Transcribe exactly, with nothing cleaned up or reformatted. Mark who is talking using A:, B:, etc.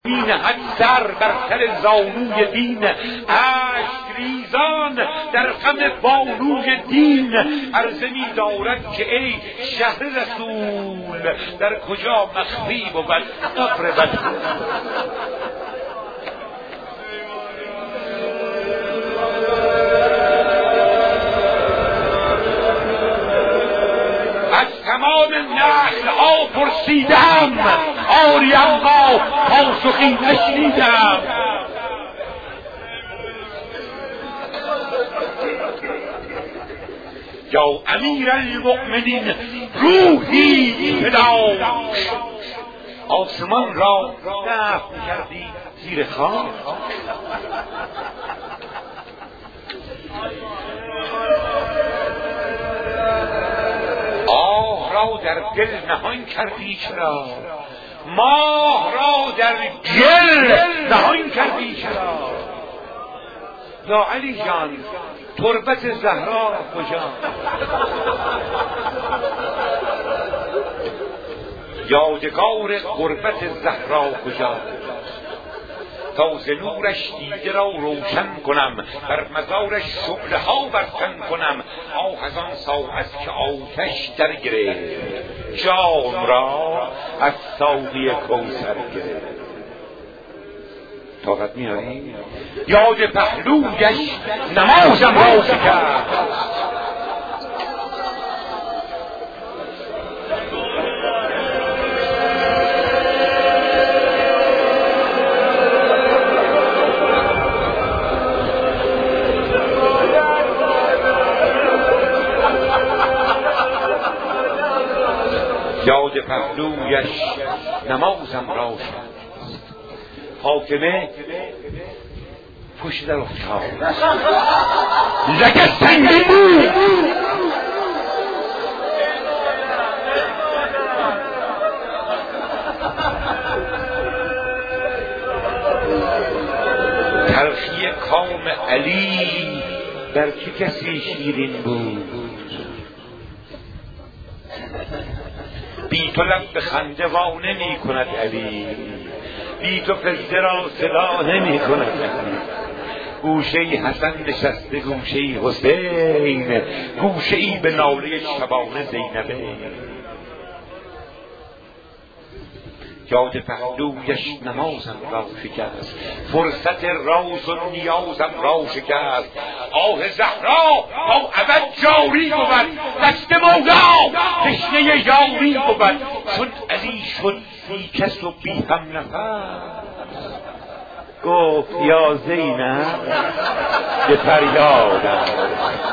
A: دین هد سر بر سر زانوی دین، اشک ریزان در غم بانوی دین. عرضه می دارد که ای شهر رسول، در کجا مخفی بود قبر بطول. تمام نسل ها پرسیدم، آری اما پاسخی نشنیدم. یا امیر المؤمنین روحی فدا، آسمان را دفن کردی زیر خاک. آه را در دل نهان کردی چرا، ماه را در گل نهان کردی چرا. یا علی جان تربت زهرا کجا، یادگار غربت زهرا کجا. تا ز نورش دیده را روشن کنم، بر مزارش شعله ها برتن کنم. آه از آن ساعت که آتش در گرفت، جام را از ساقی کوثر گرفت. طاقت میاری؟ یاد پهلویش نمازم را کرد. یاد پهلویش نمازم را شد. حاکمه پشت در افتاد، لگه سنگین بود. تلخی کام علی در چه کسی شیرین بود. بی تو لب به خنده وا نمی کند علی، بی تو پسته را صدا نمی کند علی. گوشه ای حسن نشسته، گوشه ای حسین، گوشه ای به ناله شبانه زینبه. یاد پهلویش نمازم را شکست، فرصت راز و نیازم را شکست. آه زهرا تا ابد جاری بود، دست مولا تشنه یاری بود. چون علی شد بی کس و بی هم نفس، گفت یا زینب به فریادم